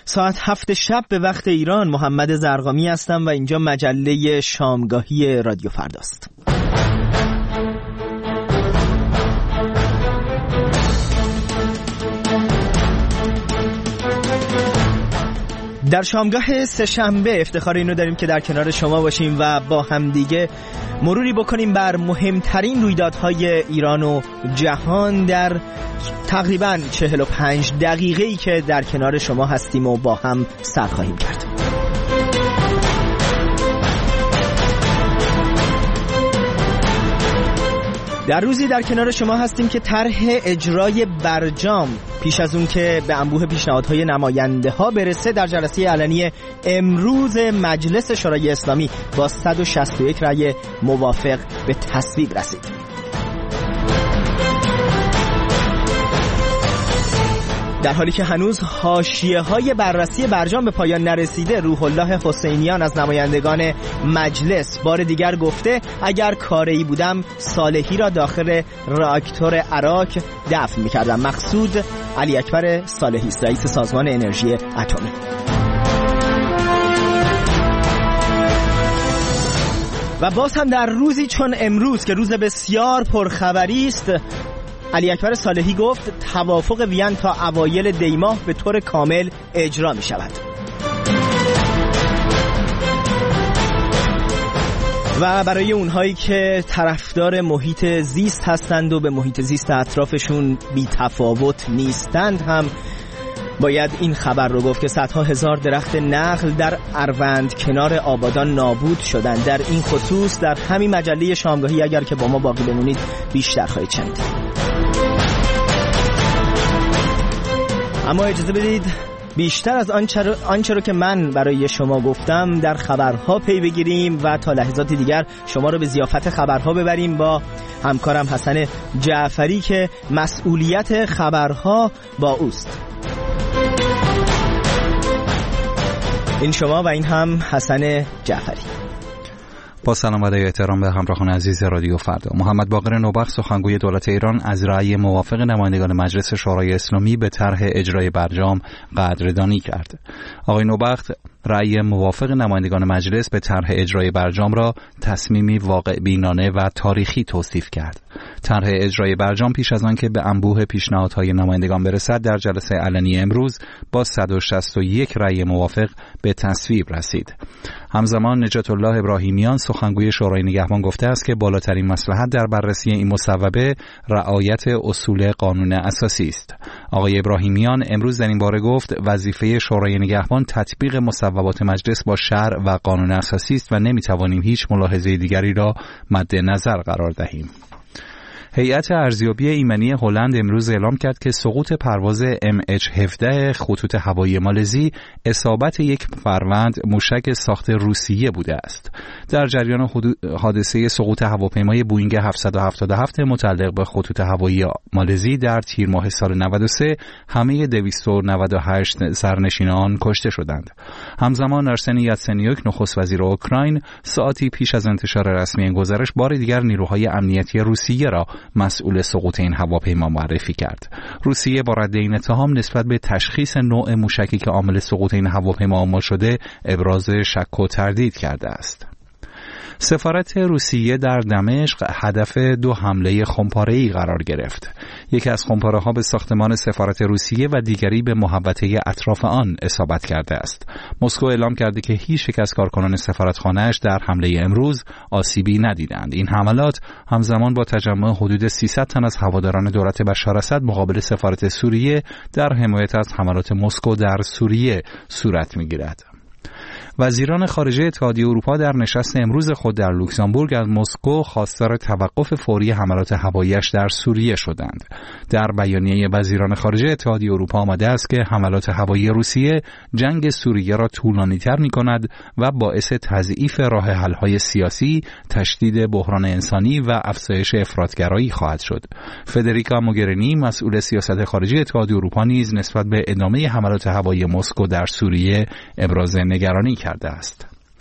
ساعت 7 شب به وقت ایران. محمد زرقامی هستم و اینجا مجله شامگاهی رادیو فرداست. در شامگاه سه‌شنبه افتخار اینو داریم که در کنار شما باشیم و با همدیگه مروری بکنیم بر مهمترین رویدادهای ایران و جهان در تقریباً 45 دقیقه‌ای که در کنار شما هستیم و با هم سر خواهیم کرد. در روزی در کنار شما هستیم که طرح اجرای برجام پیش از اون که به انبوه پیشنهادهای نماینده ها برسه در جلسه علنی امروز مجلس شورای اسلامی با 161 رأی موافق به تصویب رسید. در حالی که هنوز حاشیه‌های بررسی برجام به پایان نرسیده، روح الله حسینیان از نمایندگان مجلس بار دیگر گفته اگر کاری بودم صالحی را داخل راکتور عراق دفن می‌کردم. مقصود علی اکبر صالحی است، رئیس سازمان انرژی اتمی. و باز هم در روزی چون امروز که روز بسیار پرخبری است، علی اکبر صالحی گفت توافق وین تا اوایل دیماه به طور کامل اجرا می شود. و برای اونهایی که طرفدار محیط زیست هستند و به محیط زیست اطرافشون بی تفاوت نیستند هم باید این خبر رو گفت که صدها هزار درخت نخل در اروند کنار آبادان نابود شدند. در این خصوص در همین مجله شامگاهی اگر که با ما باقی بمونید بیشتر خواهید شنید. اما اجازه بدید بیشتر از آنچه رو که من برای شما گفتم در خبرها پی بگیریم و تا لحظات دیگر شما رو به ضیافت خبرها ببریم با همکارم حسن جعفری که مسئولیت خبرها با اوست. این شما و این هم حسن جعفری. با سلام و احترام به همراهان عزیز رادیو فردا. محمد باقر نوبخت سخنگوی دولت ایران از رأی موافق نمایندگان مجلس شورای اسلامی به طرح اجرای برجام قدردانی کرد. آقای نوبخت رأی موافق نمایندگان مجلس به طرح اجرای برجام را تصمیمی واقع بینانه و تاریخی توصیف کرد. طرح اجرای برجام پیش از آن که به انبوه پیشنهادهای نمایندگان برسد در جلسه علنی امروز با 161 رأی موافق به تصویب رسید. همزمان نجات الله ابراهیمیان سخنگوی شورای نگهبان گفته است که بالاترین مصلحت در بررسی این مصوبه رعایت اصول قانون اساسی است. آقای ابراهیمیان امروز در این باره گفت وظیفه شورای نگهبان تطبیق مصوبات مجلس با شرع و قانون اساسی است و نمیتوانیم هیچ ملاحظه دیگری را مد نظر قرار دهیم. هیئت ارزیابی ایمنی هلند امروز اعلام کرد که سقوط پرواز MH17 خطوط هوایی مالزی اصابت یک فروند موشک ساخت روسیه بوده است. در جریان حادثه سقوط هواپیمای بوینگ 777 متعلق به خطوط هوایی مالزی در تیر ماه سال 93 همه 298 سرنشینان کشته شدند. همزمان آرسنی یاتسنیوک نخست وزیر اوکراین ساعتی پیش از انتشار رسمی این گزارش بار دیگر نیروهای امنیتی روسیه را مسئول سقوط این هواپیما معرفی کرد. روسیه با رد این اتهام نسبت به تشخیص نوع موشکی که عامل سقوط این هواپیما آمار شده ابراز شک و تردید کرده است. سفارت روسیه در دمشق هدف 2 حمله خمپاره‌ای قرار گرفت. یکی از خمپاره‌ها به ساختمان سفارت روسیه و دیگری به محوطه اطراف آن اصابت کرده است. مسکو اعلام کرده که هیچ یک از کارکنان سفارتخانه‌اش در حمله امروز آسیبی ندیدند. این حملات همزمان با تجمع حدود 300 تن از هواداران دولت بشار اسد مقابل سفارت سوریه در حمایت از حملات مسکو در سوریه صورت می‌گیرد. وزیران خارجه اتحادیه اروپا در نشست امروز خود در لوکزامبورگ از مسکو خواستار توقف فوری حملات هوایی‌اش در سوریه شدند. در بیانیه وزیران خارجه اتحادیه اروپا آمده است که حملات هوایی روسیه جنگ سوریه را طولانی‌تر می‌کند و باعث تضعیف راه حل‌های سیاسی، تشدید بحران انسانی و افزایش افراطگرایی خواهد شد. فدریکا موگرینی مسئول سیاست خارجی اتحادیه اروپا نیز نسبت به ادامه حملات هوایی مسکو در سوریه ابراز نگرانی کرده است.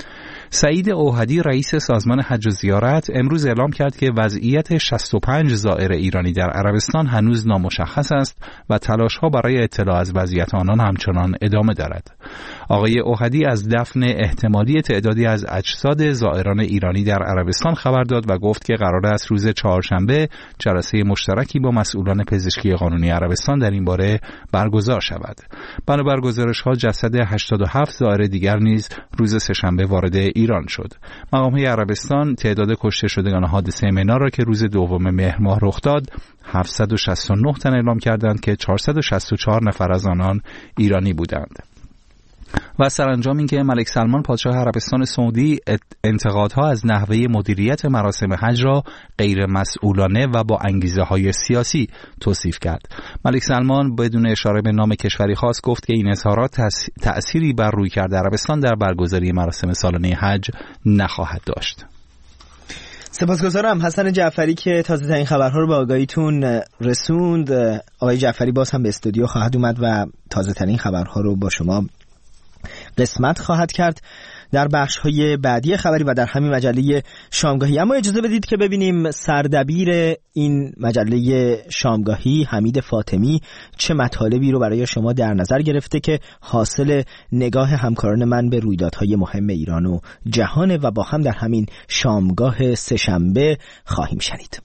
سعید اوحدی رئیس سازمان حج و زیارت امروز اعلام کرد که وضعیت 65 زائر ایرانی در عربستان هنوز نامشخص است و تلاش‌ها برای اطلاع از وضعیت آنان همچنان ادامه دارد. آقای اوحدی از دفن احتمالی تعدادی از اجساد زائران ایرانی در عربستان خبر داد و گفت که قرار است روز چهارشنبه جلسه مشترکی با مسئولان پزشکی قانونی عربستان در این باره برگزار شود. بنابر گزارش‌ها جسد 87 زائر دیگر نیز روز سه‌شنبه وارد ایران شد. مقام‌های عربستان تعداد کشته شدگان حادثه منا را که روز 2 مهر ماه رخ داد 769 تن اعلام کردند که 464 نفر از آنان ایرانی بودند. و سرانجام این که ملک سلمان پادشاه عربستان سعودی انتقادها از نحوه مدیریت مراسم حج را غیر مسئولانه و با انگیزه‌های سیاسی توصیف کرد. ملک سلمان بدون اشاره به نام کشوری خاص گفت که این اظهارات تأثیری بر رویکرد عربستان در برگزاری مراسم سالانه حج نخواهد داشت. سپاسگزارم حسن جعفری که تازه ترین خبرها رو به آگاهیتون رسوند. آقای جعفری باز هم به استودیو خواهد اومد و تازه ترین خبرها رو با شما قسمت خواهد کرد در بخش‌های بعدی خبری و در همین مجله شامگاهی. اما اجازه بدید که ببینیم سردبیر این مجله شامگاهی حمید فاطمی چه مطالبی رو برای شما در نظر گرفته که حاصل نگاه همکاران من به رویدادهای مهم ایران و جهان و با هم در همین شامگاه سه‌شنبه خواهیم شنید.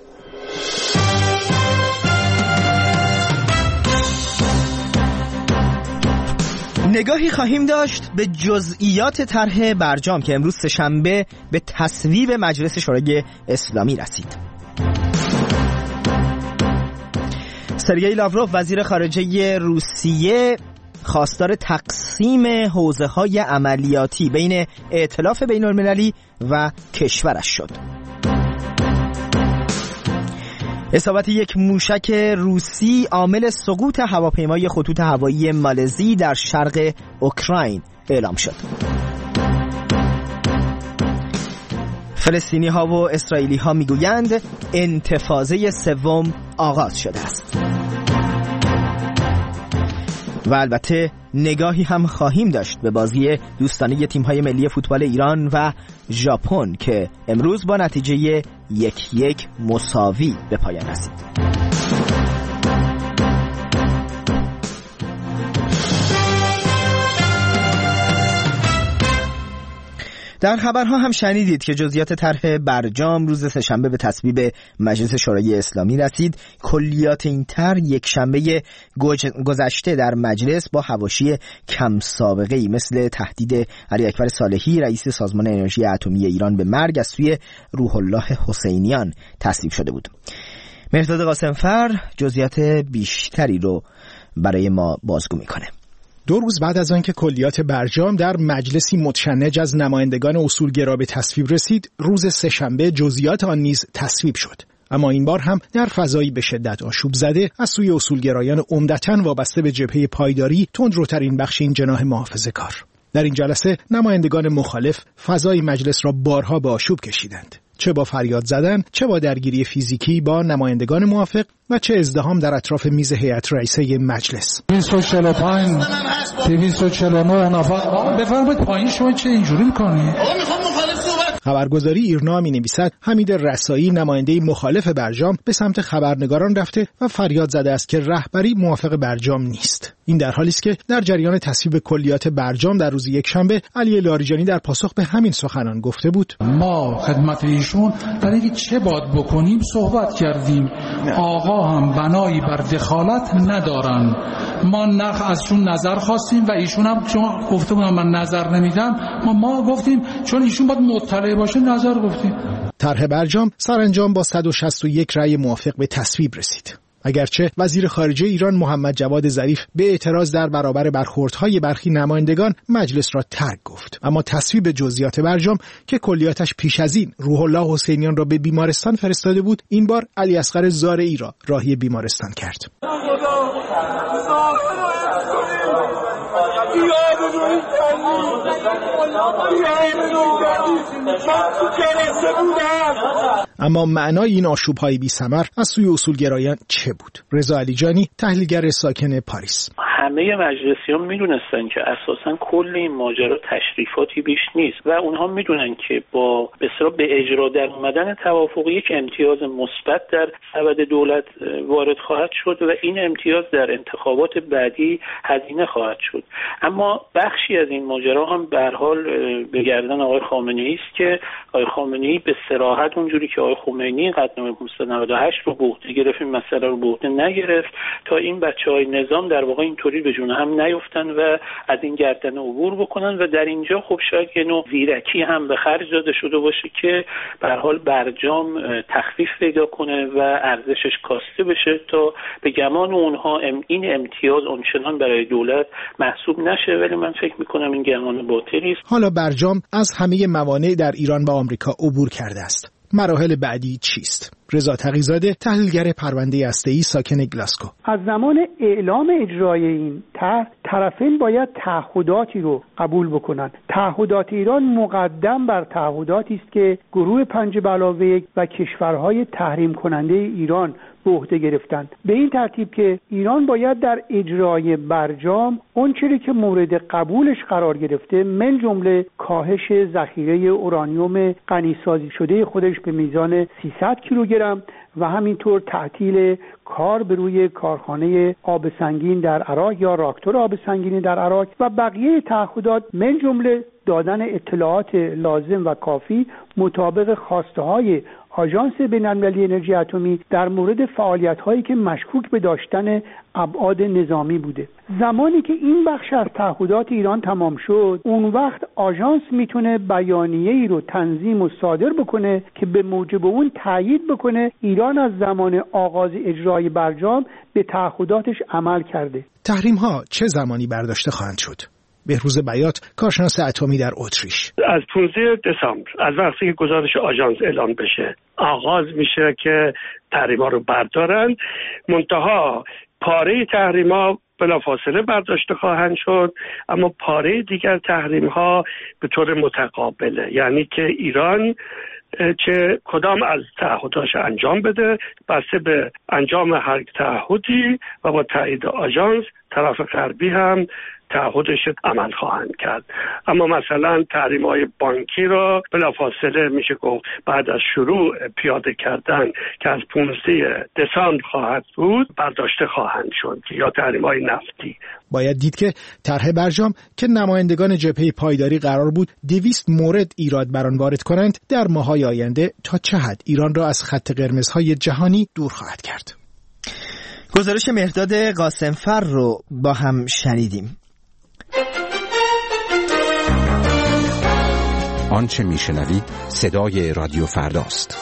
نگاهی خواهیم داشت به جزئیات طرح برجام که امروز سه‌شنبه به تصویب مجلس شورای اسلامی رسید. سرگئی لاوروف وزیر خارجه روسیه خواستار تقسیم حوزه‌های عملیاتی بین ائتلاف بین‌المللی و کشورش شد. اصابت یک موشک روسی عامل سقوط هواپیمای خطوط هوایی مالزی در شرق اوکراین اعلام شد. فلسطینی ها و اسرائیلی ها میگویند انتفاضه سوم آغاز شده است. و البته نگاهی هم خواهیم داشت به بازی دوستانه تیم‌های ملی فوتبال ایران و ژاپن که امروز با نتیجه 1-1 مساوی به پایان رسید. در خبرها هم شنیدید که جزئیات طرح برجام روز سه‌شنبه به تصویب مجلس شورای اسلامی رسید. کلیات این طرح یک شنبه گذشته در مجلس با حواشی کم سابقه‌ای مثل تهدید علی اکبر صالحی رئیس سازمان انرژی اتمی ایران به مرگ از سوی روح الله حسینیان تصویب شده بود. مهرداد قاسمفر جزئیات بیشتری رو برای ما بازگو میکنه. 2 روز بعد از آنکه کلیات برجام در مجلسی متشنج از نمایندگان اصولگرا به تصویب رسید، روز سه‌شنبه جزئیات آن نیز تصویب شد. اما این بار هم در فضایی به شدت آشوب زده از سوی اصولگرایان عمدتاً وابسته به جبهه پایداری، تندروترین بخش این جناح محافظه‌کار. در این جلسه نمایندگان مخالف فضای مجلس را بارها به آشوب کشیدند، چه با فریاد زدن، چه با درگیری فیزیکی با نمایندگان موافق و چه ازدحام در اطراف میز هیئت رئیسه مجلس. 245 249 نفر بفرمایید پایین. شما چه اینجوری می‌کنید؟ خبرگزاری ایرنا می‌نویسد حمید رسایی نماینده مخالف برجام به سمت خبرنگاران رفته و فریاد زده است که رهبری موافق برجام نیست. این در حالی است که در جریان تصویب کلیات برجام در روز یکشنبه علی لاریجانی در پاسخ به همین سخنان گفته بود: ما خدمت ایشون برای اینکه چه باید بکنیم صحبت کردیم. آقا هم بنایی بر دخالت ندارن. ما ازشون نظر خواستیم و ایشون هم چون گفته بودن من نظر نمیدم، ما گفتیم چون ایشون باید مطلع باشه نظر گفتیم. طرح برجام سرانجام با 161 رأی موافق به تصویب رسید. اگرچه وزیر خارجه ایران محمد جواد ظریف به اعتراض در برابر برخوردهای برخی نمایندگان مجلس را ترک گفت، اما تصویب جزئیات برجام که کلیاتش پیش از این روح الله حسینیان را به بیمارستان فرستاده بود، این بار علی اصغر زارعی را راهی بیمارستان کرد. اما معنای این آشوب‌های بی‌ثمر از سوی اصولگرایان چه بود؟ رضا علیجانی، تحلیلگر ساکن پاریس: همه مجلسیان میدونستن که اساسا کل این ماجرا تشریفاتی بیش نیست و اونها میدونن که با به اجرا در اومدن توافق یک امتیاز مثبت در سبد دولت وارد خواهد شد و این امتیاز در انتخابات بعدی هزینه خواهد شد. اما بخشی از این ماجرا هم به هر حال به گردن آقای خامنه‌ای است که آقای خامنه‌ای به صراحت اونجوری که آقای خمینی قدنامه 598 رو به عهده گرفت این مسئله رو به عهده نگرفت تا این بچهای نظام در واقع اینطوری به جون هم نیفتن و از این گردنه عبور بکنن و در اینجا خب شاید یه نوع زیرکی هم به خرج داده شده باشه که به هر حال برجام تخفیف پیدا کنه و ارزشش کاسته بشه تا به گمان اونها این امتیاز اونچنان برای دولت محسوب نشه، ولی من فکر میکنم این گمان باطلی است. حالا برجام از همه موانع در ایران و آمریکا عبور کرده است. مراحل بعدی چیست؟ رضا تقی‌زاده تحلیلگر پرونده هسته‌ای ساکن گلاسکو: از زمان اعلام اجرای این طرفین باید تعهداتی رو قبول بکنن. تعهدات ایران مقدم بر تعهداتی است که گروه 5+1 و کشورهای تحریم کننده ایران به عهده گرفتند. به این ترتیب که ایران باید در اجرای برجام اون چیزی که مورد قبولش قرار گرفته من جمله کاهش ذخیره اورانیوم غنیسازی شده خودش به میزان 300 کیلوگرم و همینطور تعطیل کار به روی کارخانه آب سنگین در عراق یا راکتور آب سنگین در عراق و بقیه تعهدات من جمله دادن اطلاعات لازم و کافی مطابق خواسته‌های آژانس بین‌المللی انرژی اتمی در مورد فعالیت‌هایی که مشکوک به داشتن ابعاد نظامی بوده. زمانی که این بخش از تعهدات ایران تمام شد، اون وقت آژانس میتونه بیانیه‌ای رو تنظیم و صادر بکنه که به موجب اون تایید بکنه ایران از زمان آغاز اجرای برجام به تعهداتش عمل کرده. تحریم‌ها چه زمانی برداشته خواهند شد؟ بهروز بیات، کارشناس اتمی در اتریش: از 15 دسامبر از وقتی که گزارش آژانس اعلام بشه آغاز میشه که تحریم‌ها رو بردارن. منتها پاره تحریم‌ها بلافاصله برداشته خواهند شد، اما پاره دیگر تحریم‌ها به طور متقابله، یعنی که ایران چه کدام از تعهداش انجام بده بسته به انجام هر تعهدی و با تایید آژانس طرف غربی هم تعهدش عمل خواهند کرد. اما مثلا تحریم‌های بانکی را بلافاصله میشه گفت بعد از شروع پیاده کردن که از 15 دسامبر خواهد بود برداشته خواهند شد، یا تحریم‌های نفتی. باید دید که طرح برجام که نمایندگان جبهه پایداری قرار بود 200 مورد ایراد بر آن وارد کنند در ماه‌های آینده تا چه حد ایران را از خط قرمزهای جهانی دور خواهد کرد. گزارش مهرداد قاسمفر رو با هم شنیدیم. آنچه میشنوید صدای رادیو فرداست.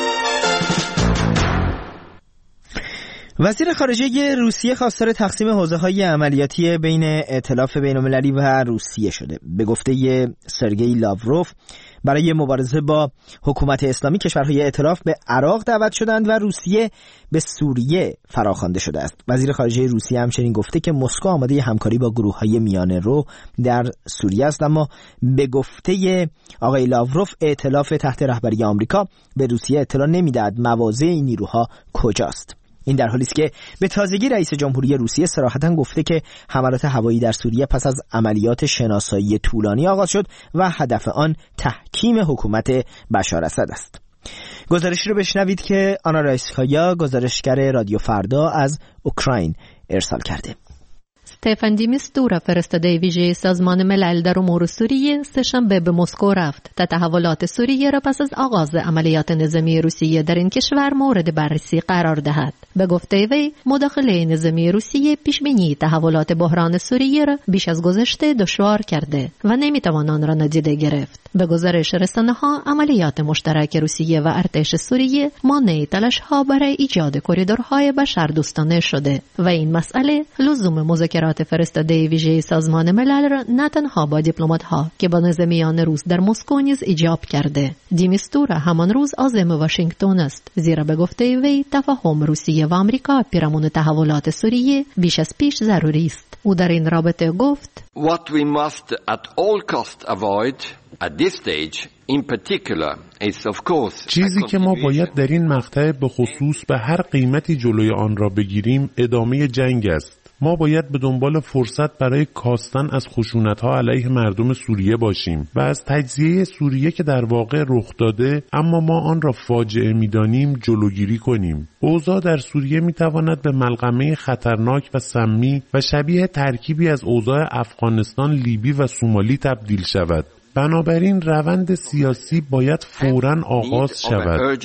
وزیر خارجه روسیه خواستار تقسیم حوزه‌های عملیاتی بین ائتلاف بین‌المللی و روسیه شده. به گفته سرگئی لاوروف، برای مبارزه با حکومت اسلامی کشورهای ائتلاف به عراق دعوت شدند و روسیه به سوریه فراخوانده شده است. وزیر خارجه روسیه همچنین گفته که مسکو آماده همکاری با گروه‌های میانه رو در سوریه است، اما به گفته آقای لاوروف ائتلاف تحت رهبری آمریکا به روسیه اطلاع نمی‌دهد مواضع این نیروها کجاست. این در حالی است که به تازگی رئیس جمهوری روسیه صراحتاً گفته که حملات هوایی در سوریه پس از عملیات شناسایی طولانی آغاز شد و هدف آن تحکیم حکومت بشار اسد است. گزارشی رو بشنوید که آنا رایسکایا، گزارشگر رادیو فردا، از اوکراین ارسال کرده. استفان دی میستورا، فرستاده ویژه سازمان ملل در امور سوریه، سه‌شنبه به مسکو رفت تا تحولات سوریه را پس از آغاز عملیات نظامی روسیه در این کشور مورد بررسی قرار دهد. به گفته وی، مداخله نظامی روسیه پیشبینی تحولات بحران سوریه را بیش از گذشته دشوار کرده و نمیتوان آن را نادیده گرفت. به گزارش رسانه‌ها، عملیات مشترک روسیه و ارتش سوریه مانع تلاش‌ها برای ایجاد کریدورهای بشردوستانه شده و این مسئله لزوم مذاکرات فرستاده ویژه سازمان ملل را نه تنها با دیپلمات‌ها که با نظامیان روس در مسکو نیز ایجاب کرده. دیمیستورا همان روز عازم واشنگتن است، زیرا به گفته وی تفاهم روسیه و آمریکا پیرامون تحولات سوریه بیش از پیش ضروری است. او در این رابطه گفت: What we must at all cost avoid at this stage in particular is of course چیزی که ما باید در این مقطع به خصوص به هر قیمتی جلوی آن را بگیریم ادامه جنگ است. ما باید به دنبال فرصت برای کاستن از خشونت‌ها علیه مردم سوریه باشیم و از تجزیه سوریه که در واقع رخ داده اما ما آن را فاجعه می‌دانیم جلوگیری کنیم. اوضاع در سوریه می‌تواند به ملغمه خطرناک و سمی و شبیه ترکیبی از اوضاع افغانستان، لیبی و سومالی تبدیل شود. بنابراین روند سیاسی باید فوراً آغاز شود.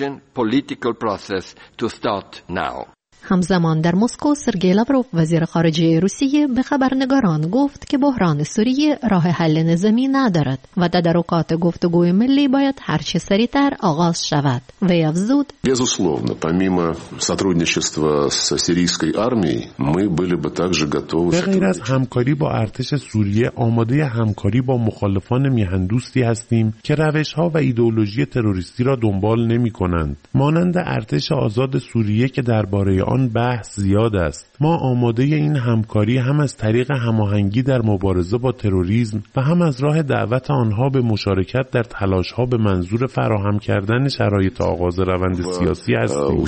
همزمان در مسکو سرگئی لاوروف وزیر خارجه روسیه به خبرنگاران گفت که بحران سوریه راه حل نظامی ندارد و تدارکات گفتگوی ملی باید هرچه سریعتر آغاز شود. وی افزود: Безусловно, помимо сотрудничества с сирийской армией, мы были бы также готовы. به غیر از همکاری با ارتش سوریه، آماده همکاری با مخالفان میهن‌دوستی هستیم که روش‌ها و ایدئولوژی تروریستی را دنبال نمی‌کنند، مانند ارتش آزاد سوریه که درباره آن بحث زیاد است. ما آماده این همکاری هم از طریق هماهنگی در مبارزه با تروریسم و هم از راه دعوت آنها به مشارکت در تلاش‌ها به منظور فراهم کردن شرایط آغاز روند سیاسی هستیم.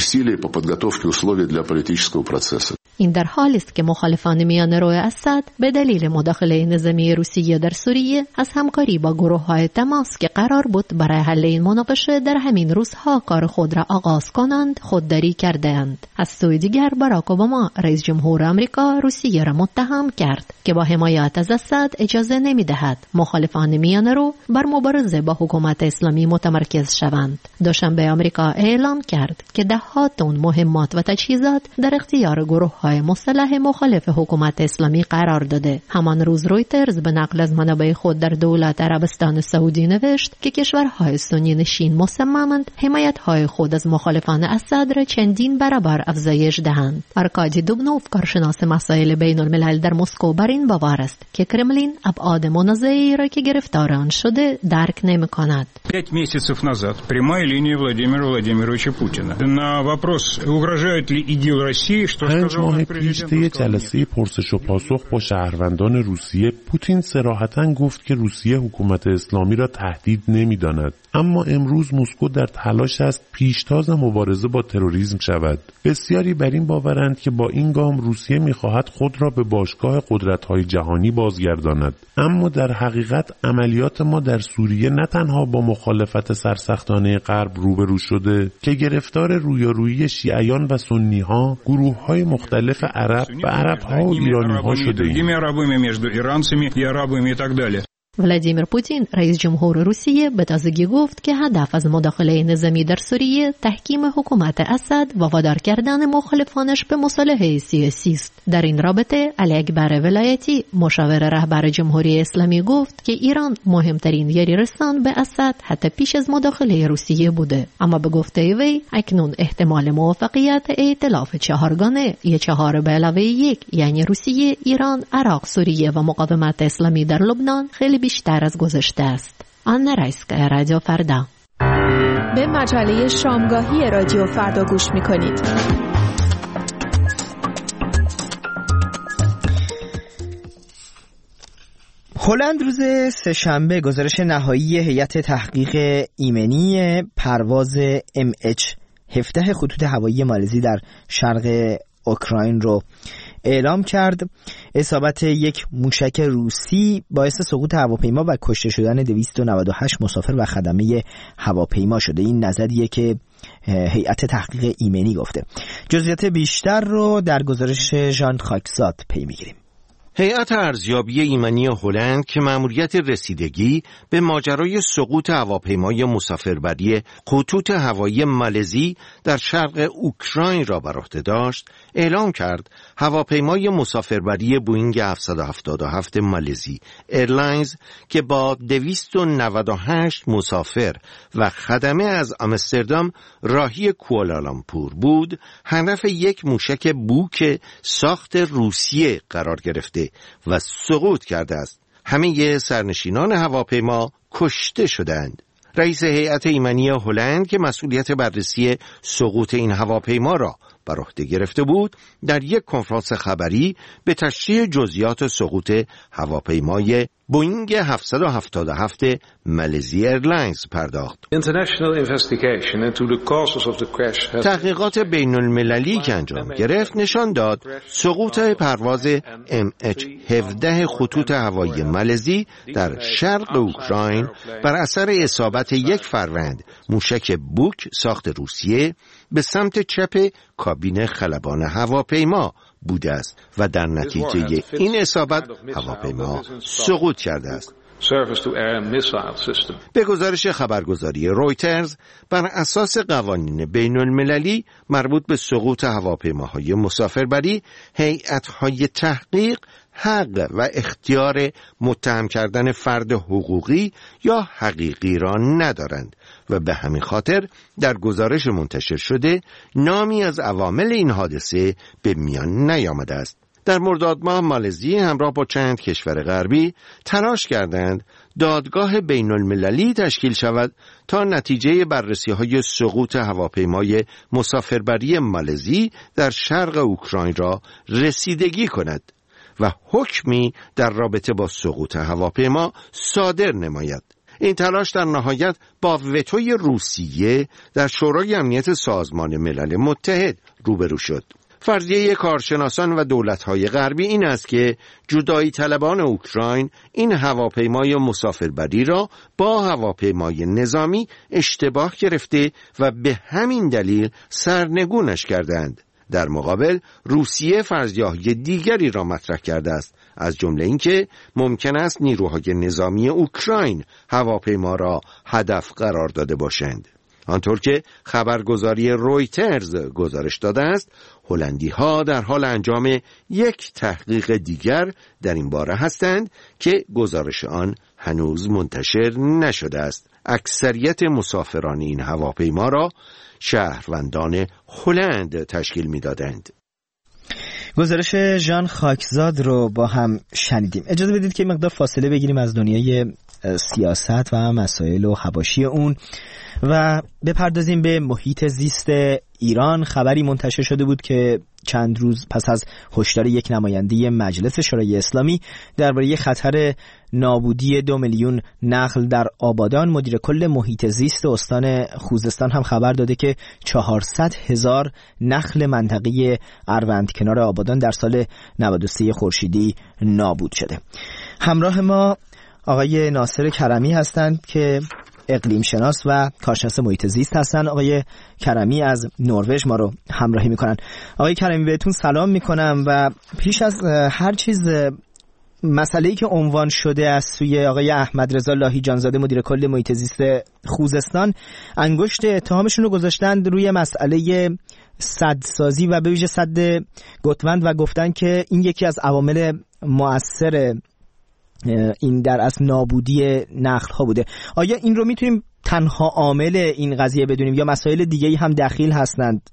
این در حالی است که مخالفان میانه روی اسد به دلیل مداخله نظامی روسیه در سوریه از همکاری با گروه‌های تماس که قرار بود برای حل این مناقشه در همین روزها کار خود را آغاز کنند خودداری کردند. از سوی دیگر باراک اوباما رئیس جمهور آمریکا روسیه را متهم کرد که با حمایت از اسد اجازه نمی‌دهد مخالفان میانه رو بر مبارزه با حکومت اسلامی متمرکز شوند. دوشنبه آمریکا اعلام کرد که ده‌ها تن مهمات و تجهیزات در اختیار گروه‌های مسلح مخالف حکومت اسلامی قرار داده. همان روز رویترز به نقل از منابع خود در دولت عربستان سعودی نوشت که کشورهای سنی نشین مصممند حمایت‌های خود از مخالفان اسد را چندین برابر افزایش دهند. آرکادی دوبنوف کارشناس مسائل بین الملل در مسکو بر این باور است که کرملین ابعاد منازعه‌ای را که گرفتار آن شده درک نمی‌کند. 5 месяцев назад прямая линия Владимира Владимировича Путина. На вопрос, угрожает ли ИГИЛ России, что сказал پیش طی جلسه پرسش و پاسخ با شهروندان روسیه، پوتین صراحتاً گفت که روسیه حکومت اسلامی را تهدید نمی‌داند. اما امروز مسکو در تلاش است پیشتاز مبارزه با تروریسم شود. بسیاری بر این باورند که با این گام روسیه می‌خواهد خود را به باشگاه قدرت‌های جهانی بازگرداند. اما در حقیقت عملیات ما در سوریه نه تنها با مخالفت سرسختانه غرب روبرو شده که گرفتار رویارویی شیعیان و سنی‌ها، گروه‌های مختلف عرب و عرب‌ها و ایرانی‌ها شده ایم. ولادیمیر پوتین رئیس جمهور روسیه به تازگی گفت که هدف از مداخله نظامی در سوریه تحکیم حکومت اسد و وادار کردن مخالفانش به مصالحه سیاسی است. در این رابطه علی اکبر ولایتی مشاور رهبر جمهوری اسلامی گفت که ایران مهمترین یاری رسان به اسد حتی پیش از مداخله روسیه بوده، اما به گفته وی اکنون احتمال موفقیت ائتلاف چهارگانه یا 4+1 یعنی روسیه، ایران، عراق، سوریه و مقاومت اسلامی در لبنان خیلی بیشتر از گذشته است. آنا رایسکایا، رادیو فردا. به مجله شامگاهی رادیو فردا گوش می‌کنید. هلند روز سه‌شنبه گزارش نهایی هیئت تحقیق ایمنی پرواز MH17 خطوط هوایی مالزی در شرق اوکراین رو اعلام کرد. اصابت یک موشک روسی باعث سقوط هواپیما و کشته شدن 298 مسافر و خدمه هواپیما شده. این نظریه که هیئت تحقیق ایمنی گفته. جزئیات بیشتر رو در گزارش ژان خاکزاد پی میگیریم. هیئت ارزیابی ایمنی هلند که مأموریت رسیدگی به ماجرای سقوط هواپیمای مسافربری خطوط هوایی مالزی در شرق اوکراین را بر عهده داشت، اعلام کرد هواپیمای مسافربری بوئینگ 777 مالزی ایرلاینز که با 298 مسافر و خدمه از آمستردام راهی کوالالامپور بود، هدف یک موشک بوک ساخت روسیه قرار گرفته و سقوط کرده است. همه سرنشینان هواپیما کشته شدند. رئیس هیئت ایمنی هلند که مسئولیت بررسی سقوط این هواپیما را بر عهده گرفته بود، در یک کنفرانس خبری به تشریح جزئیات سقوط هواپیمای بوئینگ 777 مالزی ایرلاینز پرداخت. تحقیقات بین المللی که انجام گرفت نشان داد سقوط پرواز MH17 خطوط هوایی مالزی در شرق اوکراین بر اثر اصابت 1 فروند موشک بوک ساخت روسیه به سمت چپ کابین خلبان هواپیما بوده است و در نتیجه این اصابت هواپیما سقوط کرده است. به گزارش خبرگزاری رویترز، بر اساس قوانین بین المللی مربوط به سقوط هواپیماهای مسافربری، هیئت‌های تحقیق حق و اختیار متهم کردن فرد حقوقی یا حقیقی را ندارند و به همین خاطر در گزارش منتشر شده نامی از عوامل این حادثه به میان نیامده است. در مرداد ماه مالزی همراه با چند کشور غربی تلاش کردند دادگاه بین المللی تشکیل شود تا نتیجه بررسی‌های سقوط هواپیمای مسافربری مالزی در شرق اوکراین را رسیدگی کند و حکمی در رابطه با سقوط هواپیما صادر نماید. این تلاش در نهایت با وتوی روسیه در شورای امنیت سازمان ملل متحد روبرو شد. فرضیه کارشناسان و دولت‌های غربی این است که جدایی طلبان اوکراین این هواپیمای مسافربری را با هواپیمای نظامی اشتباه گرفته و به همین دلیل سرنگونش کردند. در مقابل روسیه فرضیه‌های دیگری را مطرح کرده است، از جمله اینکه ممکن است نیروهای نظامی اوکراین هواپیما را هدف قرار داده باشند. آنطور که خبرگزاری رویترز گزارش داده است، هلندی‌ها در حال انجام یک تحقیق دیگر در این باره هستند که گزارش آن هنوز منتشر نشده است. اکثریت مسافران این هواپیما را شهروندان هلند تشکیل می‌دادند. گزارش ژان خاکزاد رو با هم شنیدیم. اجازه بدید که مقدار فاصله بگیریم از دنیای سیاست و مسائل و حواشی اون و بپردازیم به محیط زیست ایران. خبری منتشر شده بود که چند روز پس از هشدار یک نماینده مجلس شورای اسلامی درباره خطر نابودی 2 میلیون نخل در آبادان، مدیر کل محیط زیست استان خوزستان هم خبر داده که 400,000 نخل منطقه اروند کنار آبادان در سال 93 خورشیدی نابود شده. همراه ما آقای ناصر کرمی هستند که اقلیم شناس و کارشناس محیط زیست هستند. آقای کرمی از نروژ ما رو همراهی میکنن. آقای کرمی بهتون سلام میکنم و پیش از هر چیز مسئله‌ای که عنوان شده از سوی آقای احمد رضا لاهی جانزاده مدیر کل محیط زیست خوزستان، انگشت اتهامشون رو گذاشتند روی مسئله سدسازی و به ویژه سد گتوند و گفتن که این یکی از عوامل مؤثر این در اصل نابودی نخل ها بوده. آیا این رو میتونیم تنها عامل این قضیه بدونیم یا مسائل دیگه‌ای هم دخیل هستند؟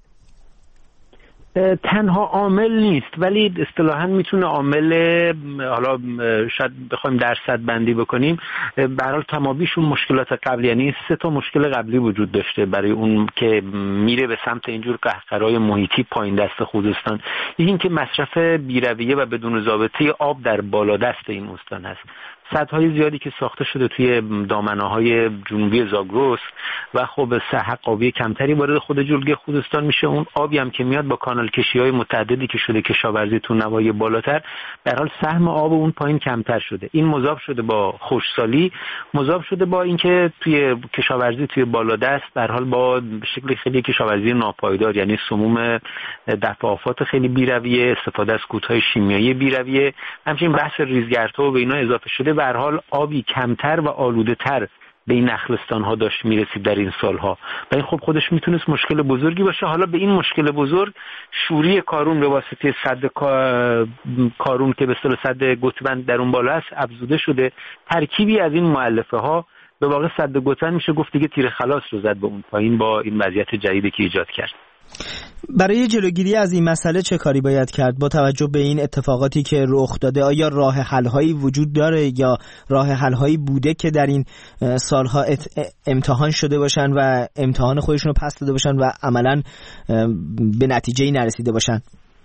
تنها عامل نیست، ولی اصطلاحاً میتونه عامل، حالا شاید بخوایم درصد بندی بکنیم، به هر حال تمامیشون مشکلات قبلی، یعنی 3 تا مشکل قبلی وجود داشته برای اون که میره به سمت اینجور قهقرای محیطی پایین دست خوزستان. این که مصرف بی‌رویه و بدون ضابطه آب در بالادست این استان هست. سدهای زیادی که ساخته شده توی دامنه‌های جنوبی زاگرس و خب حق آبی کمتری وارد خود جلگه خوزستان میشه. اون آبی هم که میاد با کانال کشی‌های متعددی که شده کشاورزی تو نواحی بالاتر، به هر حال سهم آب اون پایین کمتر شده. این مضاف شده با خشکسالی، مضاف شده با اینکه توی کشاورزی توی بالادست به هر حال با شکل خیلی کشاورزی ناپایدار، یعنی سموم دفع آفات خیلی بی‌رویه، استفاده از کودهای شیمیایی بی‌رویه، همچنین بحث ریزگردها و به اینا اضافه شده، به هر حال آبی کمتر و آلوده‌تر به این نخلستان ها داشت میرسید در این سالها و این خب خودش میتونست مشکل بزرگی باشه. حالا به این مشکل بزرگ شوری کارون به واسطه سد کارون که به اصطلاح سد گتوند در اون بالا است افزوده شده. ترکیبی از این مؤلفه ها به واقع سد گتوند میشه گفت دیگه تیر خلاص رو زد به اون پایین با این وضعیت جدیدی که ایجاد کرد. برای جلوگیری از این مسئله چه کاری باید کرد با توجه به این اتفاقاتی که رخ داده؟ آیا راه حل‌هایی وجود داره یا راه حل‌هایی بوده که در این سالها امتحان شده باشن و امتحان خودشون رو پس داده باشن و عملاً به نتیجه‌ای نرسیده باشن؟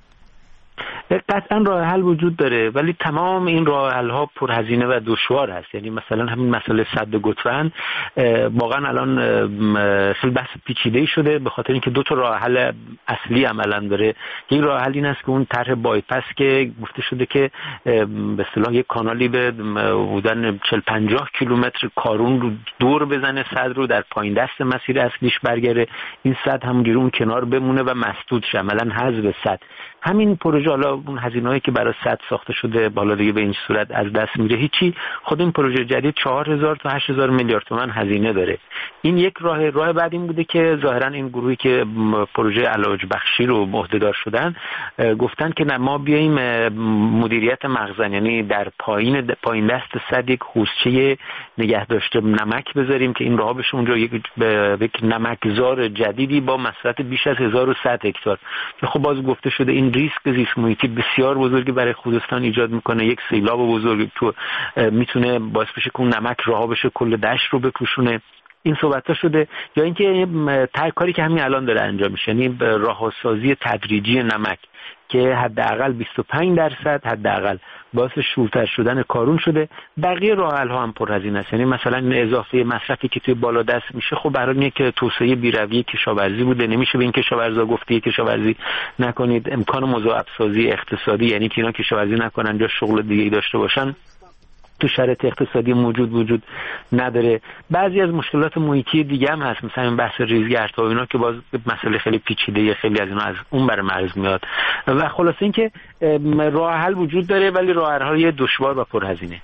قطعا راه حل وجود داره، ولی تمام این راه حل ها پرهزینه و دشوار هست. یعنی مثلا همین مسئله سد گوتفن واقعا الان خیلی بحث پیچیده‌ای شده به خاطر اینکه دو تا راه حل اصلی عملا داره. یک راه حل این است که اون طرح بایپاس که گفته شده که به اصطلاح یک کانالی به بودن 40-50 کیلومتر کارون رو دور بزنه سد رو، در پایین دست مسیر اصلیش برگره، این سد همونجوری اون کنار بمونه و مسدود شه، عملا حذف سد. همین پروژه حالا اون هزینه‌ای که برای سد ساخته شده بالا دیگه به این صورت از دست میره هیچی. خود این پروژه جدید 4000 تا 8000 میلیارد تومان هزینه داره. این یک راه بعد این بوده که ظاهرا این گروهی که پروژه علاج بخشی رو عهده‌دار شدن گفتن که نه، ما بیایم مدیریت مخزن، یعنی در پایین دست سد یک حوضچه نگهداشته نمک بذاریم که این راه بشه اونجا یک نمکزار جدیدی با مساحت بیش از 1100 هکتار. خب باز گفته شده این ریسک زیست محیطی بسیار بزرگی برای خوزستان ایجاد میکنه، یک سیلاب بزرگ تو میتونه باعث بشه که اون نمک رها بشه کل دشت رو بپوشونه. این صحبت‌ها شده. یا اینکه کاری که همین الان داره انجام میشه، یعنی راهسازی تدریجی نمک که حداقل 25% حداقل باعث شورتر شدن کارون شده. بقیه راه حل‌ها هم پرهزینه است. یعنی مثلا اضافه مصرفی که توی بالا دست میشه، خب برای اینه که توسعه بی‌رویه کشاورزی بوده، نمیشه به این کشاورزا گفتی کشاورزی نکنید. امکان مضاعف سازی اقتصادی، یعنی که اینا کشاورزی نکنن یا شغل دیگه‌ای داشته باشن، تو شرایط اقتصادی وجود نداره. بعضی از مشکلات محیطی دیگه هم هست، مثلا این بحث ریزگردها و اینا که باز مسئله خیلی پیچیده، خیلی از اینا از اون بر مرز میاد. و خلاصه اینکه راه حل وجود داره ولی راه حل‌های دشوار و پرهزینه.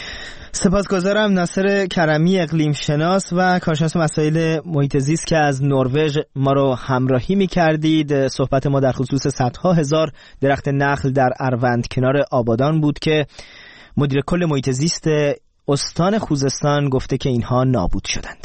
سپاسگزارم ناصر کرمی، اقلیم شناس و کارشناس مسائل محیط زیست که از نروژ ما رو همراهی می‌کردید. صحبت ما در خصوص صدها هزار درخت نخل در اروند کنار آبادان بود که مدیر کل محیط زیست استان خوزستان گفته که اینها نابود شدند.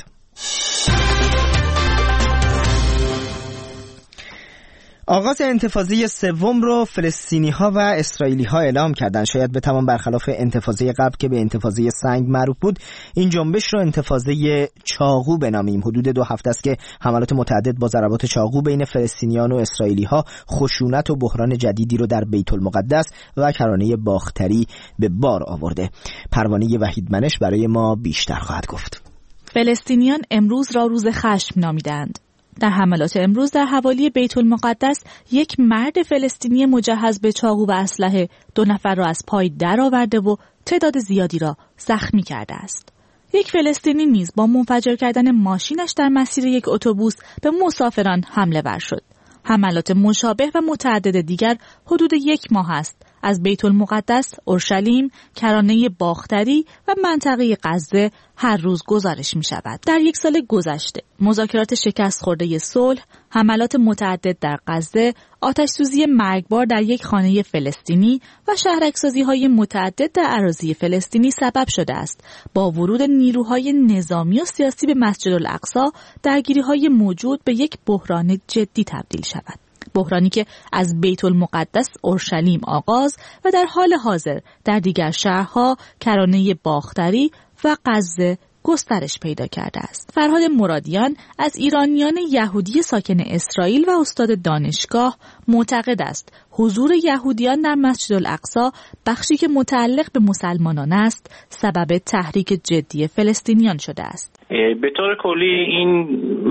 آغاز انتفاضه سوم رو فلسطینی‌ها و اسرائیلی‌ها اعلام کردند. شاید بتوان برخلاف انتفاضه قبل که به انتفاضه سنگ معروف بود، این جنبش رو انتفاضه چاقو بنامیم. حدود 2 هفته است که حملات متعدد با ضربات چاقو بین فلسطینیان و اسرائیلی‌ها خشونت و بحران جدیدی رو در بیت المقدس و کرانه باختری به بار آورده. پروانه وحیدمنش برای ما بیشتر خواهد گفت. فلسطینیان امروز را روز خشم نامیدند. در حملات امروز در حوالی بیت المقدس یک مرد فلسطینی مجهز به چاقو و اسلحه 2 نفر را از پای درآورده و تعداد زیادی را زخمی کرده است. یک فلسطینی نیز با منفجر کردن ماشینش در مسیر یک اتوبوس به مسافران حمله ور شد. حملات مشابه و متعدد دیگر حدود 1 ماه است از بیت المقدس، اورشلیم، کرانه باختری و منطقه غزه هر روز گزارش می شود. در 1 سال گذشته مذاکرات شکست خورده صلح، حملات متعدد در غزه، آتش‌سوزی مرگبار در یک خانه فلسطینی و شهرک‌سازی‌های متعدد در اراضی فلسطینی سبب شده است با ورود نیروهای نظامی و سیاسی به مسجد الاقصی درگیری‌های موجود به یک بحران جدی تبدیل شود. بحرانی که از بیت المقدس، اورشلیم آغاز و در حال حاضر در دیگر شهرها، کرانه باختری و غزه گسترش پیدا کرده است. فرهاد مرادیان از ایرانیان یهودی ساکن اسرائیل و استاد دانشگاه معتقد است حضور یهودیان در مسجد الاقصی، بخشی که متعلق به مسلمانان است، سبب تحریک جدی فلسطینیان شده است. به طور کلی این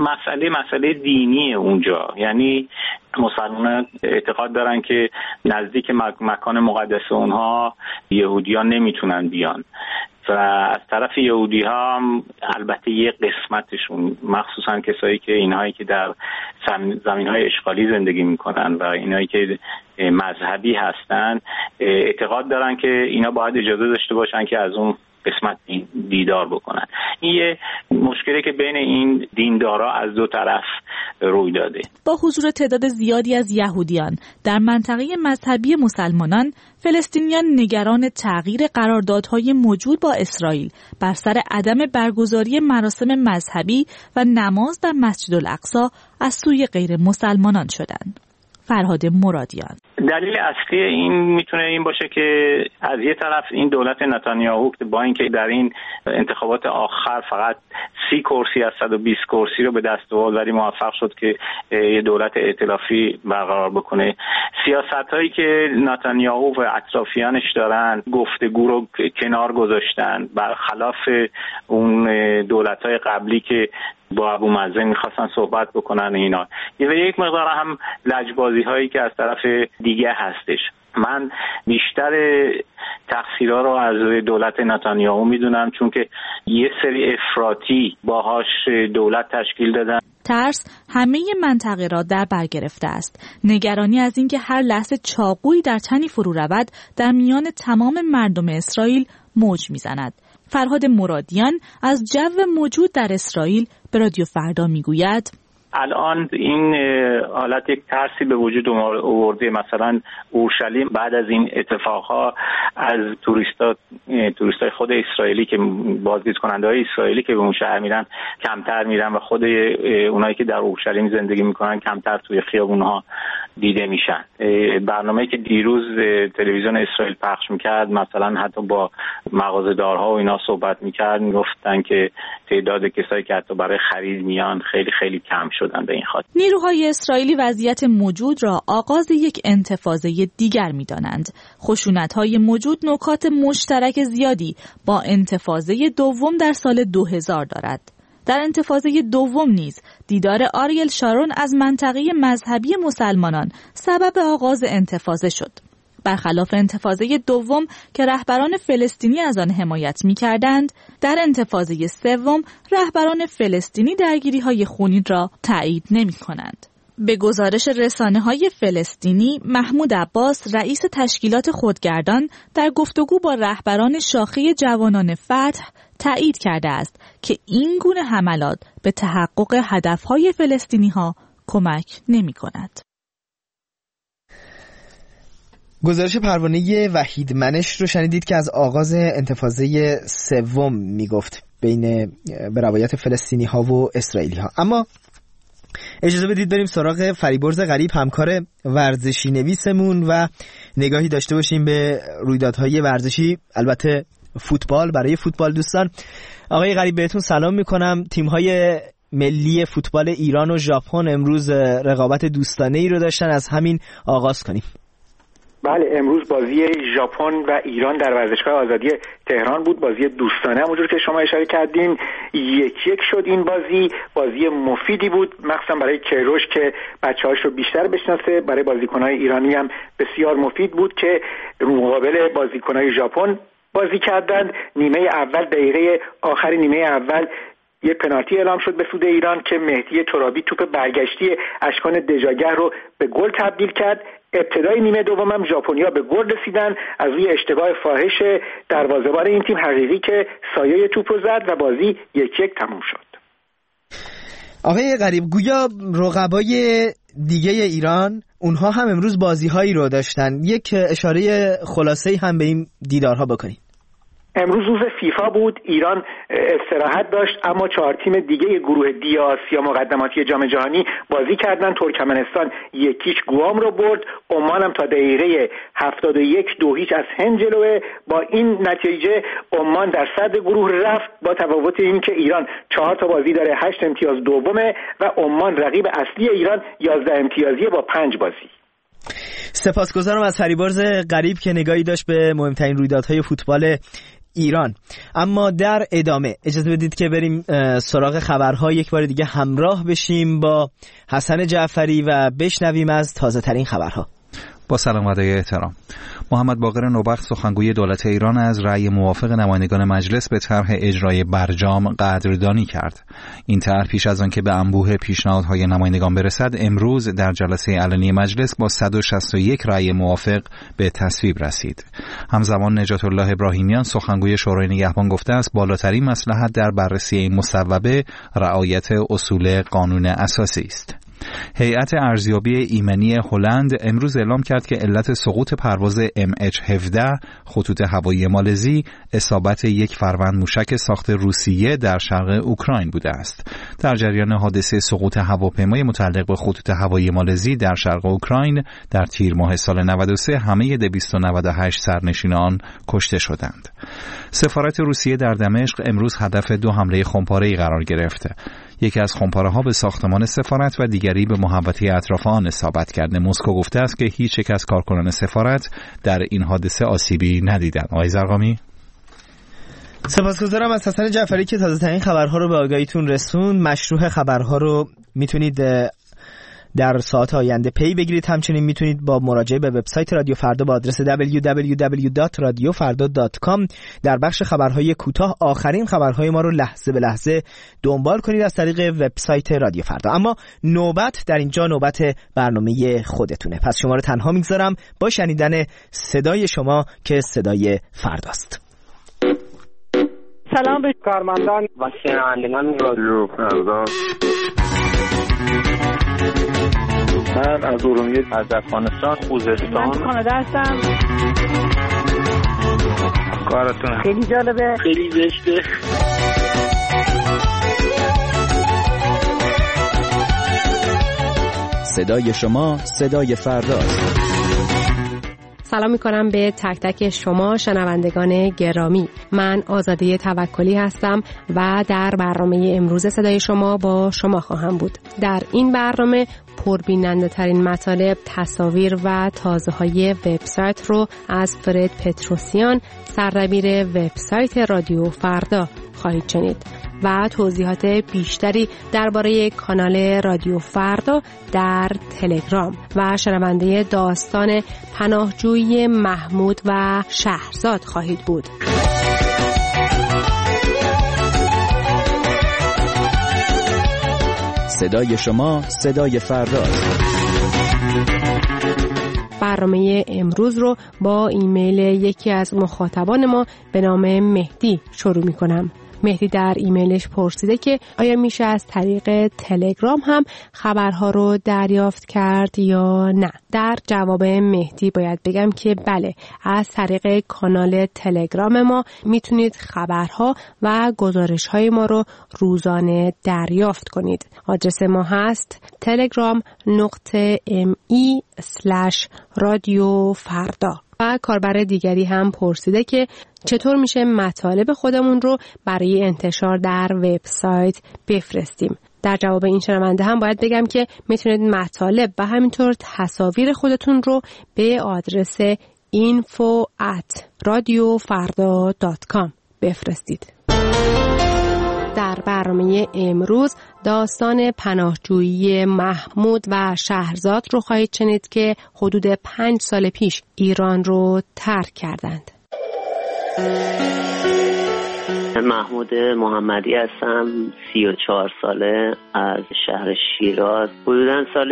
مسئله دینیه اونجا، یعنی مسلمانان اعتقاد دارن که نزدیک مکان مقدس اونها یهودیان نمیتونن بیان و از طرف یهودی ها هم البته یه قسمتشون، مخصوصا کسایی که اینهایی که در زمین های اشغالی زندگی میکنن و اینهایی که مذهبی هستن، اعتقاد دارن که اینا باید اجازه داشته باشن که از اون قسمت دیدار بکنن. این یه مشکلی که بین این دیندارا از دو طرف روی داده. با حضور تعداد زیادی از یهودیان در منطقه مذهبی مسلمانان، فلسطینیان نگران تغییر قراردادهای موجود با اسرائیل بر سر عدم برگزاری مراسم مذهبی و نماز در مسجد الاقصی از سوی غیر مسلمانان شدند. فرهاد مرادیان: دلیل اصلی این میتونه این باشه که از یه طرف این دولت نتانیاهو با اینکه در این انتخابات آخر فقط 30 کرسی از 120 کرسی رو به دست آورد ولی موفق شد که یه دولت ائتلافی برقرار بکنه، سیاست‌هایی که نتانیاهو و اطرافیانش دارن گفتگو رو کنار گذاشتن، برخلاف اون دولت‌های قبلی که با ابو مازن میخواستن صحبت بکنن. اینا یک مقدار هم لجبازی هایی که از طرف دیگه هستش. من بیشتر تقصیرها رو از دولت نتانیاهو میدونم، چون که یه سری افراطی باهاش دولت تشکیل دادن. ترس همه منطقه را در بر گرفته است. نگرانی از اینکه هر لحظه چاقویی در تنی فرو رود در میان تمام مردم اسرائیل موج میزند. فرهاد مرادیان از جو موجود در اسرائیل به رادیو فردا میگوید: الان این حالت یک ترسی به وجود آورده. مثلا اورشلیم بعد از این اتفاقها از توریستای خود اسرائیلی که بازدید کننده های اسرائیلی که به اون شهر میرن کمتر میرن و خود اونایی که در اورشلیم زندگی میکنن کمتر توی خیابونها دیده میشن. برنامه‌ای که دیروز تلویزیون اسرائیل پخش میکرد مثلا حتی با مغازه‌دارها و اینا صحبت میکرد، میگفتن که تعداد کسایی که حتی برای خرید میان خیلی خیلی کم شدن. به این خاطر نیروهای اسرائیلی وضعیت موجود را آغاز یک انتفاضه دیگر می‌دانند. خشونت‌های موجود نکات مشترک زیادی با انتفاضه دوم در سال 2000 دارد. در انتفاضه دوم نیز دیدار آریل شارون از منطقه مذهبی مسلمانان سبب آغاز انتفاضه شد. برخلاف انتفاضه دوم که رهبران فلسطینی از آن حمایت می‌کردند، در انتفاضه سوم رهبران فلسطینی درگیری‌های خونین را تایید نمی‌کنند. به گزارش رسانه‌های فلسطینی، محمود عباس رئیس تشکیلات خودگردان در گفتگو با رهبران شاخه جوانان فتح تایید کرده است که این گونه حملات به تحقق هدف‌های فلسطینی‌ها کمک نمی‌کند. گزارش پروانه وحید منش رو شنیدید که از آغاز انتفاضه سوم میگفت به روایت فلسطینی ها و اسرائیلی ها. اما اجازه بدید بریم سراغ فریبرز غریب، همکار ورزشی نویسمون، و نگاهی داشته باشیم به رویدادهای ورزشی، البته فوتبال. برای فوتبال دوستان، آقای غریب بهتون سلام میکنم. تیم‌های ملی فوتبال ایران و ژاپن امروز رقابت دوستانه‌ای رو داشتن، از همین آغاز کنیم. بله، امروز بازی ژاپن و ایران در ورزشگاه آزادی تهران بود، بازی دوستانه همونجور که شما اشاره کردین. 1-1 شد. این بازی مفیدی بود، مخصوصا برای کیروش که بچه‌هاش رو بیشتر بشناسه. برای بازیکن‌های ایرانی هم بسیار مفید بود که مقابل بازیکن‌های ژاپن بازی کردند. نیمه اول، دقیقه آخر نیمه اول، یه پنالتی اعلام شد به سود ایران که مهدی ترابی توپ برگشتی اشکان دژاگر رو به گل تبدیل کرد. ابتدای نیمه دوم هم ژاپنیا به گل رسیدن از روی اشتباه فاحش دروازه‌بان این تیم حقیقی که سایه توپ رو زد و بازی 1-1 تموم شد. آقای غریب، گویا رقبای دیگه ایران اونها هم امروز بازی‌هایی رو داشتن، یک اشاره خلاصه‌ای هم به این دیدارها بکنید. امروز روز فیفا بود. ایران استراحت داشت، اما 4 تیم دیگه گروه دی آسیا مقدماتی جام جهانی بازی کردن. ترکمنستان 1-0 گوام رو برد. عمان هم تا دقیقه 71 2-0 از هند جلوه. با این نتیجه عمان در صدر گروه رفت، با تفاوت این که ایران 4 تا بازی داره، 8 امتیاز دومه و عمان رقیب اصلی ایران 11 امتیازیه با 5 بازی. سپاسگزارم از فریبرز غریب که نگاهی داشت به مهمترین رویدادهای فوتبال ایران. اما در ادامه اجازه بدید که بریم سراغ خبرها، یک بار دیگه همراه بشیم با حسن جعفری و بشنویم از تازه ترین خبرها. با سلام و ادای احترام. محمد باقر نوبخت سخنگوی دولت ایران از رأی موافق نمایندگان مجلس به طرح اجرای برجام قدردانی کرد. این طرح پیش از آن که به انبوه پیشنهادهای نمایندگان برسد، امروز در جلسه علنی مجلس با 161 رأی موافق به تصویب رسید. همزمان نجات الله ابراهیمیان سخنگوی شورای نگهبان گفته است بالاترین مصلحت در بررسی این مصوبه رعایت اصول قانون اساسی است. هیئت ارزیابی ایمنی هلند امروز اعلام کرد که علت سقوط پرواز MH17 خطوط هوایی مالزی اصابت یک فروند موشک ساخت روسیه در شرق اوکراین بوده است. در جریان حادثه سقوط هواپیمای متعلق به خطوط هوایی مالزی در شرق اوکراین در تیر ماه سال 93 همه 298 سرنشین آن کشته شدند. سفارت روسیه در دمشق امروز هدف 2 حمله خمپاره‌ای قرار گرفته. یکی از خمپاره‌ها به ساختمان سفارت و دیگری به محوطه اطراف آن اصابت کرده. مسکو گفته است که هیچ یک از کارکنان سفارت در این حادثه آسیبی ندیدند. آقای زرقامی. سپاسگزارم از حسن جعفری که تازه‌ترین خبرها رو به آگاهیتون رسوند. مشروح خبرها رو میتونید در ساعت آینده پی بگیرید. همچنین میتونید با مراجعه به وبسایت رادیو فردا با آدرس www.radiofarda.com در بخش خبرهای کوتاه آخرین خبرهای ما رو لحظه به لحظه دنبال کنید از طریق وبسایت رادیو فردا. اما نوبت در اینجا نوبت برنامه خودتونه، پس شما رو تنها میگذارم با شنیدن صدای شما که صدای فرداست. سلام به کارمندان و شنوندگان رادیو فردا. من از ارومیه، از افغانستان، خوزستان، من کانادا هستم. کارتون خیلی جالبه، خیلی زشته. صدای شما صدای فرداست. سلام میکنم به تک تک شما شنوندگان گرامی. من آزاده توکلی هستم و در برنامه امروز صدای شما با شما خواهم بود. در این برنامه پربیننده ترین مطالب، تصاویر و تازه های وبسایت رو از فرد پتروسیان، سردبیر وبسایت رادیو فردا خواهید شنید و توضیحات بیشتری درباره کانال رادیو فردا در تلگرام و شنونده داستان پناهجویی محمود و شهرزاد خواهید بود. صدای شما صدای فرداست. برنامه امروز رو با ایمیل یکی از مخاطبان ما به نام مهدی شروع می کنم. مهدی در ایمیلش پرسیده که آیا میشه از طریق تلگرام هم خبرها رو دریافت کرد یا نه. در جواب مهدی باید بگم که بله، از طریق کانال تلگرام ما میتونید خبرها و گزارش‌های ما رو روزانه دریافت کنید. آدرس ما هست telegram.me/radiofarda. و کاربر دیگری هم پرسیده که چطور میشه مطالب خودمون رو برای انتشار در وبسایت بفرستیم. در جواب این شنونده هم باید بگم که میتونید مطالب و همینطور تصاویر خودتون رو به آدرس info@radiofarda.com بفرستید. در برنامه امروز داستان پناهجویی محمود و شهرزاد رو خواهید شنید که حدود 5 سال پیش ایران رو ترک کردند. محمود محمدی هستم، 34 ساله، از شهر شیراز. حدوداً سال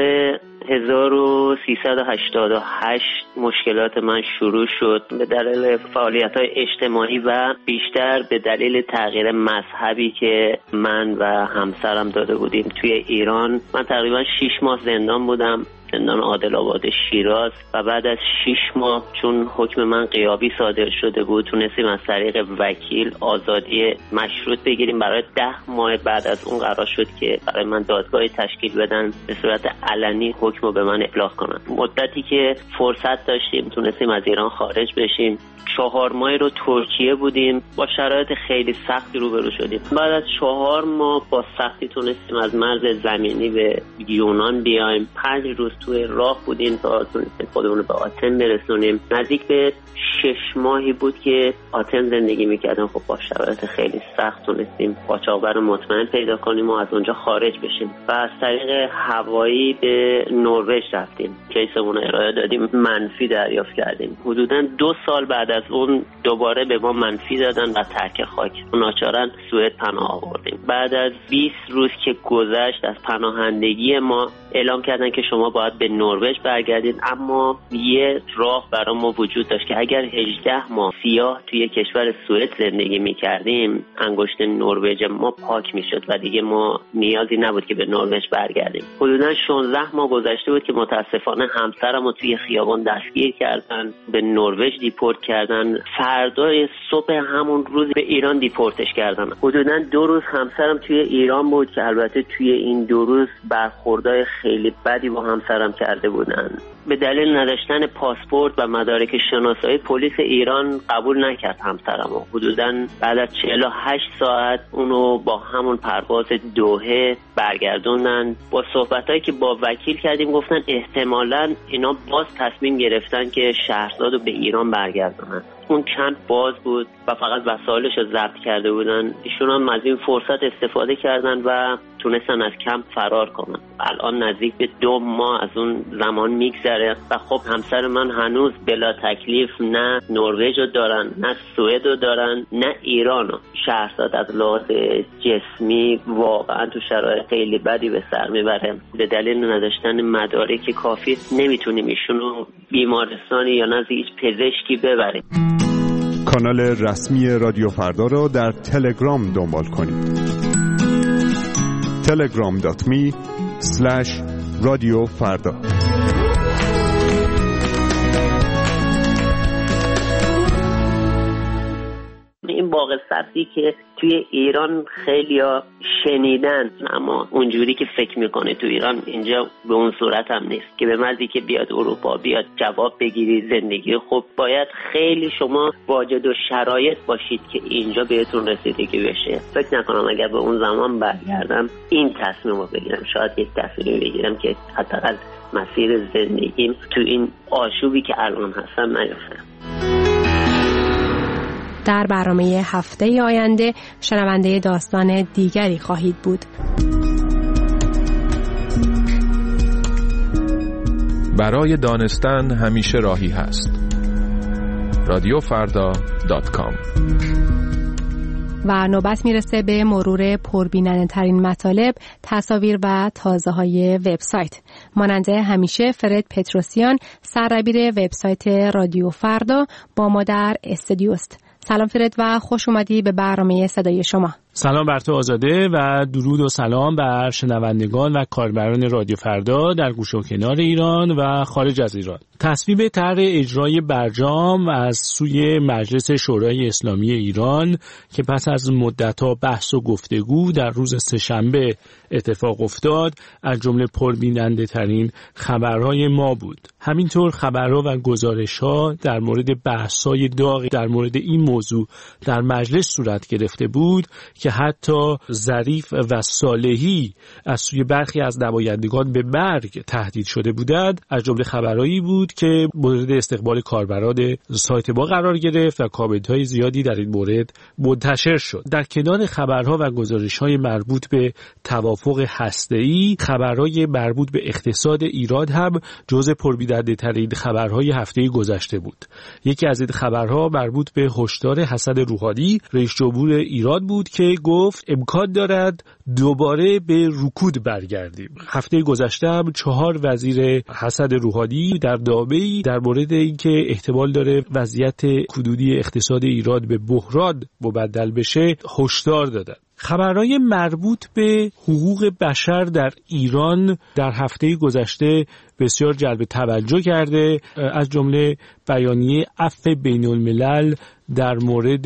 1388 مشکلات من شروع شد به دلیل فعالیت‌های اجتماعی و بیشتر به دلیل تغییر مذهبی که من و همسرم داده بودیم توی ایران. من تقریبا 6 ماه زندان بودم، زندان عادل‌آباد شیراز، و بعد از 6 ماه چون حکم من غیابی صادر شده بود تونستیم از طریق وکیل آزادی مشروط بگیریم. برای 10 ماه بعد از اون قرار شد که برای من دادگاهی تشکیل بدن به صورت علنی حکم رو به من ابلاغ کنن. مدتی که فرصت داشتیم تونستیم از ایران خارج بشیم. 4 ماه رو ترکیه بودیم، با شرایط خیلی سختی روبرو شدیم. بعد از 4 ماه با سختی تونستیم از مرز زمینی به یونان بیایم. 5 روز توی راه بودیم تا تونستیم خودمون رو به آتن برسونیم. نزدیک به 6 ماهی بود که آتن زندگی میکردیم. خب با شرایط خیلی سخت تونستیم قاچاقبر مطمئن پیدا کنیم و از اونجا خارج بشیم و از طریق هوایی به نروژ رفتیم، کیسمون رو ارائه دادیم، منفی دریافت کردیم. حدوداً 2 سال بعد از اون دوباره به ما منفی دادن و ترک خاک. ناچارا سوئد پناه آوردیم. بعد از 20 روز که گذشت از پناهندگی ما اعلام کردن که شما باید به نروژ برگردید، اما یه راه برای ما وجود داشت که اگر 18 ماه سیاه توی کشور سوئد زندگی می‌کردیم، انگشت نروژ ما پاک می‌شد و دیگه ما نیازی نبود که به نروژ برگردیم. حدوداً 16 ماه گذشته بود که متاسفانه همسرمو توی خیابان دستگیر کردن، به نروژ دیپورت کردن. فردای صبح همون روز به ایران دیپورتش کردن. حدوداً 2 روز همسرم توی ایران بود که البته توی این 2 روز برخوردای خیلی بدی با همسرم کرده بودن. به دلیل نداشتن پاسپورت و مدارک شناسایی پلیس ایران قبول نکرد همسرمو. حدوداً بعد از 48 ساعت اونو با همون پرواز دوحه برگردوندن. با صحبتایی که با وکیل کردیم گفتن احتمالاً اینا باز تصمیم گرفتن که شهرزادو به ایران برگردونن. اون کمپ باز بود و فقط وسایلش رو ضبط کرده بودن. ایشون هم از این فرصت استفاده کردن و تونستن از کمپ فرار کنن. الان نزدیک به 2 ماه از اون زمان میگذره و خب همسر من هنوز بلا تکلیف نه نروژ رو دارن، نه سوئد رو دارن، نه ایران رو. شهرزاد از لحاظ جسمی واقعا تو شرایط خیلی بدی به سر میبره. به دلیل نداشتن مدارک کافی نمیتونیم ایشون رو بیمارستانی یا نزد هیچ پزشکی ببریم. کانال رسمی رادیو فردا را در تلگرام دنبال کنید. telegram.me/رادیوفردا. این باغ سبزی که توی ایران خیلیا شنیدن، اما اونجوری که فکر میکنه تو ایران اینجا به اون صورت هم نیست که به مزی که بیاد اروپا بیاد جواب بگیری زندگی خب باید خیلی شما واجد و شرایط باشید که اینجا بهتون رسیدگی بشه. فکر نکنم اگر به اون زمان برگردم این تصمیم رو بگیرم. شاید یک تصمیم بگیرم که حداقل مسیر زندگیم تو این آشوبی که الان هستم نیفته. در برنامه هفته آینده شنونده داستان دیگری خواهید بود. برای دانستن همیشه راهی هست. رادیوفردا.com. و نوبت میرسه به مرور پربیننده ترین مطالب، تصاویر و تازه های وبسایت. مانند همیشه فرد پتروسیان سردبیر وبسایت رادیو فردا با ما در استودیو است. سلام فرد و خوش اومدی به برنامه صدای شما. سلام بر تو آزاده و درود و سلام بر شنوندگان و کاربران رادیو فردا در گوشه و کنار ایران و خارج از ایران. تصویب طرح اجرای برجام از سوی مجلس شورای اسلامی ایران که پس از مدت‌ها بحث و گفتگو در روز سه‌شنبه اتفاق افتاد، از جمله پربیننده ترین خبرهای ما بود. همینطور خبرها و گزارش‌ها در مورد بحث‌های داغ در مورد این موضوع در مجلس صورت گرفته بود که حتی ظریف و صالحی از سوی برخی از نمایندگان به مرگ تهدید شده بودند. از جمله خبرایی بود که مورد استقبال کاربران سایت ما قرار گرفت و کامنت‌های زیادی در این مورد منتشر شد. در کنار خبرها و گزارش‌های مربوط به توافق هسته‌ای، خبرهای مربوط به اقتصاد ایران هم جزء پربیننده‌ترین خبرهای هفته گذشته بود. یکی از این خبرها مربوط به هشدار حسن روحانی رئیس جمهور ایران بود که گفت امکان دارد دوباره به رکود برگردیم. هفته گذشته هم 4 وزیر حسن روحانی در نامه‌ای در مورد اینکه احتمال داره وضعیت کدودی اقتصاد ایران به بحران مبدل بشه هشدار دادند. خبرهای مربوط به حقوق بشر در ایران در هفته گذشته بسیار جلب توجه کرده، از جمله بیانیه عفو بین الملل در مورد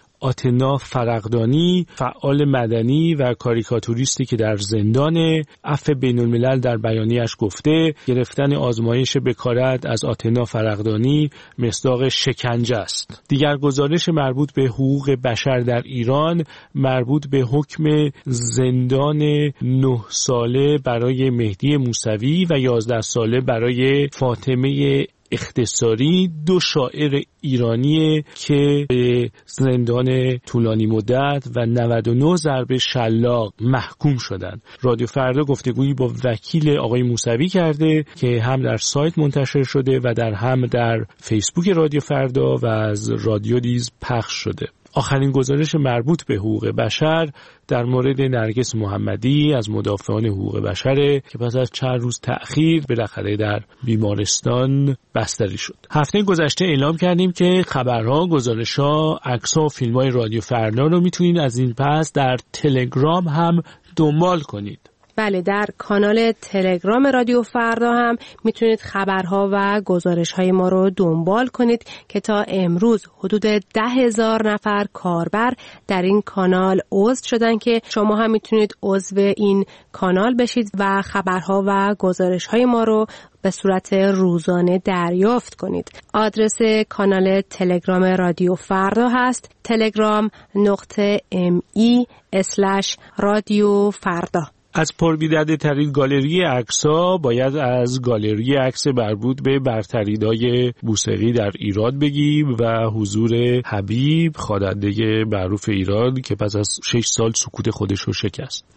آتنا فرقدانی، فعال مدنی و کاریکاتوریستی که در زندان. عفو بین الملل در بیانیه‌اش گفته گرفتن آزمایش بکارت از آتنا فرقدانی مصداق شکنجه است. دیگر گزارش مربوط به حقوق بشر در ایران مربوط به حکم زندان 9 ساله برای مهدی موسوی و 11 ساله برای فاطمه اختصاری 2 شاعر ایرانی که به زندان طولانی مدت و 99 ضرب شلاق محکوم شدند. رادیو فردا گفتگویی با وکیل آقای موسوی کرده که هم در سایت منتشر شده و هم در فیسبوک رادیو فردا و از رادیو نیز پخش شده. آخرین گزارش مربوط به حقوق بشر در مورد نرگس محمدی از مدافعان حقوق بشر که پس از چند روز تأخیر بالاخره در بیمارستان بستری شد. هفته گذشته اعلام کردیم که خبرها، گزارش‌ها، عکس‌ها و فیلم‌های رادیو فردا رو میتونید از این پس در تلگرام هم دنبال کنید. بله، در کانال تلگرام رادیو فردا هم میتونید خبرها و گزارش‌های ما رو دنبال کنید که تا امروز حدود 10,000 نفر کاربر در این کانال عضو شدن که شما هم میتونید عضو این کانال بشید و خبرها و گزارش‌های ما رو به صورت روزانه دریافت کنید. آدرس کانال تلگرام رادیو فردا هست telegram.me/رادیو فردا. از پربیدرده ترین گالری عکس‌ها باید از گالری عکس مربوط به برتریدای موسیقی در ایران بگیم و حضور حبیب، خواننده معروف ایران که پس از 6 سال سکوت خودش رو شکست.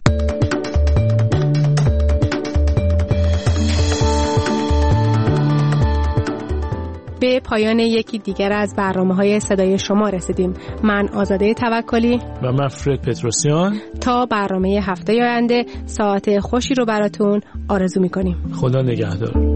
به پایان یکی دیگر از برنامه‌های صدای شما رسیدیم. من آزاده توکلی و من فرد پتروسیان تا برنامه هفته آینده ساعت خوشی رو براتون آرزو می‌کنیم. خدا نگهدار.